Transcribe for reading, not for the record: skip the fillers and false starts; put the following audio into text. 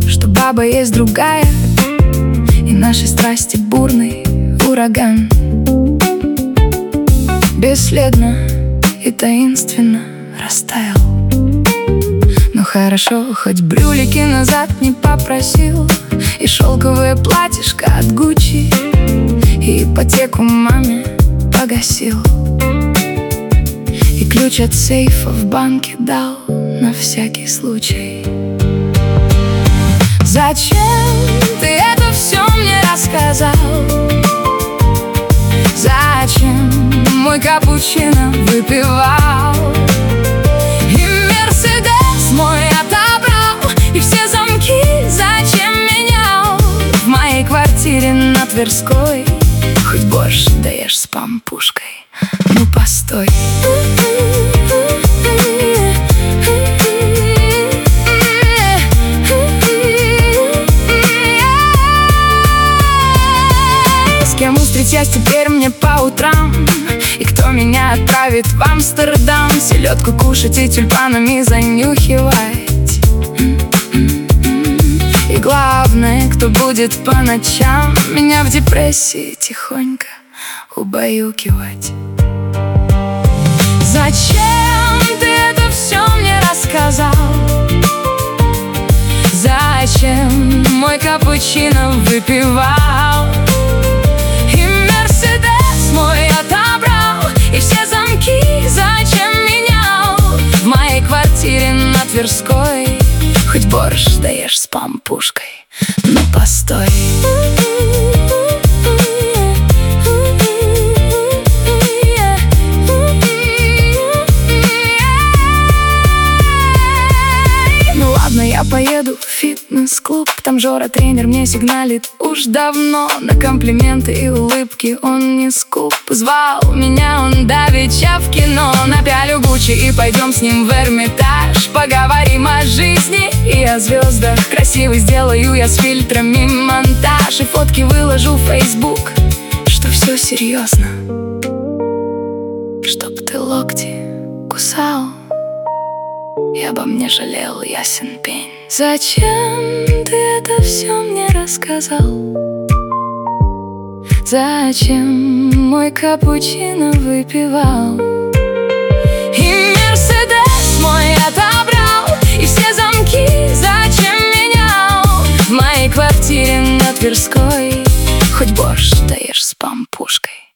что баба есть другая, и нашей страсти бурный ураган. Бесследно и таинственно растаял. Ну хорошо, хоть брюлики назад не попросил, и шелковое платьишко от Гуччи, и ипотеку маме погасил, и ключ от сейфа в банке дал на всякий случай. Зачем ты это все мне рассказал? Зачем мой капучино выпивал? И Мерседес мой отобрал, и все замки зачем менял? В моей квартире на Тверской хоть борщ даешь с пампушкой. Ну постой. С кем встретясь теперь мне по утрам? И кто меня отправит в Амстердам? Селедку кушать и тюльпанами занюхивать. И главное, кто будет по ночам меня в депрессии тихонько убаюкивать. Зачем ты это все мне рассказал? Зачем мой капучино выпивал? И Мерседес мой отобрал, и все замки зачем менял? В моей квартире на Тверской хоть борщ даешь с пампушкой. Ну постой. Я поеду в фитнес-клуб, там Жора тренер мне сигналит уж давно. На комплименты и улыбки он не скуп. Звал меня он давеча в кино. Напялю Гуччи и пойдем с ним в Эрмитаж. Поговорим о жизни и о звездах. Красивый сделаю я с фильтрами монтаж, и фотки выложу в Facebook, что все серьезно, чтоб ты локти кусал и обо мне жалел, ясен пень. Зачем ты это все мне рассказал? Зачем мой капучино выпивал? И Мерседес мой отобрал, и все замки зачем менял? В моей квартире на Тверской хоть борщ даешь с пампушкой.